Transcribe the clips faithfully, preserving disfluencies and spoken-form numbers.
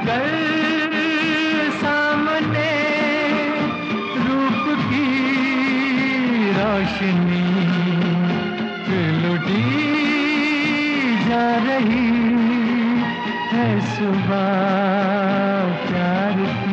कर सामने रूप की रोशनी लुटी जा रही है सुबह प्यार की।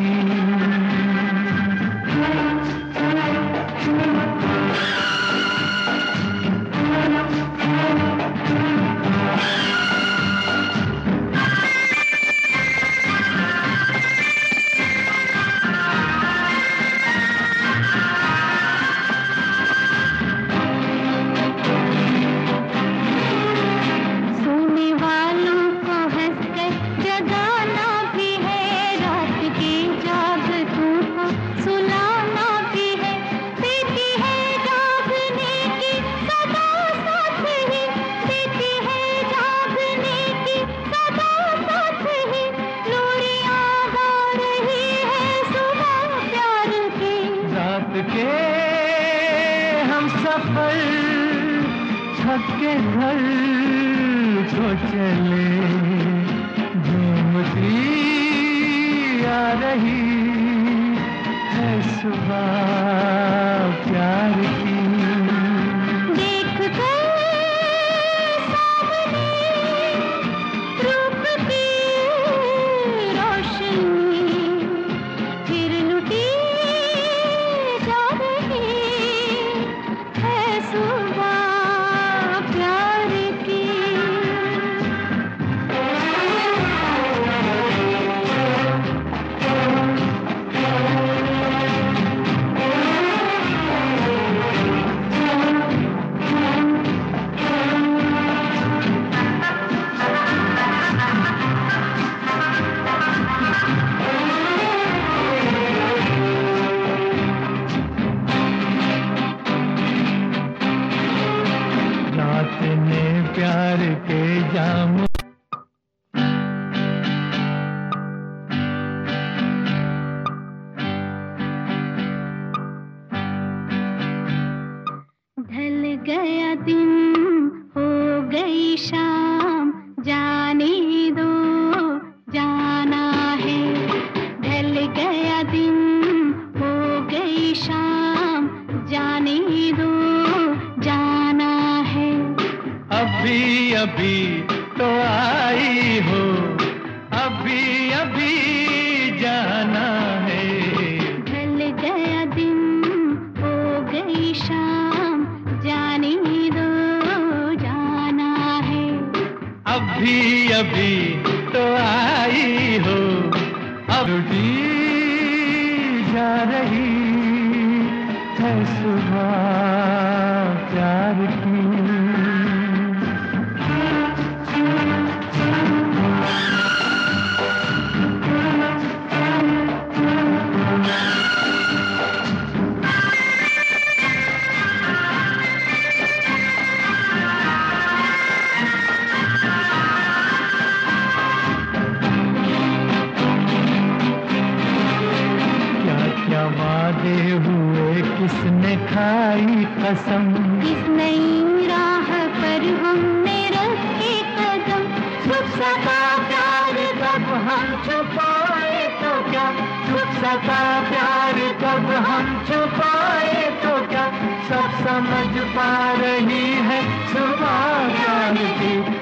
के हम सफर थक के घर को चले, झूमती आ रही है सुबह प्यार की। प्यार के जाम ढल गया दिन हो गई शाम, जाने दो जाना है। ढल गया दिन हो गई शाम, जाने दो जाना है। अभी अभी तो आई हो, अभी अभी जाना है। ढल गया दिन हो गई शाम, जाने दो जाना है। अभी अभी तो आई हो, अब लुटी जा रही है सुबह प्यार की। वादे हुए किसने खाई कसम, किस नई राह पर हमने रखे कदम। छुप सका प्यार कब हम छुपाए तो क्या, छुप सका प्यार कब हम छुपाए तो क्या। सब समझ पा रही है सुबह प्यार की।